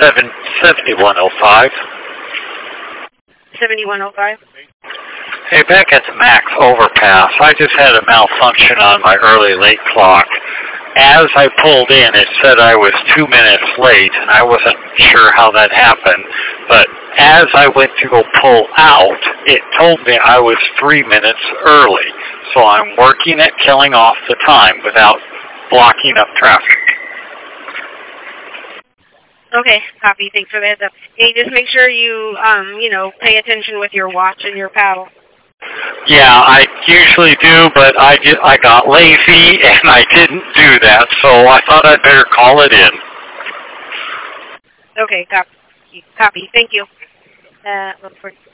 7105. 7105. Hey, back at the Max overpass, I just had a malfunction on my early late clock. As I pulled in, it said I was 2 minutes late, and I wasn't sure how that happened. But as I went to go pull out, it told me I was 3 minutes early. So I'm working at killing off the time without blocking up traffic. Okay, copy. Thanks for the heads up. Hey, just make sure you, pay attention with your watch and your paddle. Yeah, I usually do, but I got lazy and I didn't do that, so I thought I'd better call it in. Okay, copy. Thank you. Look for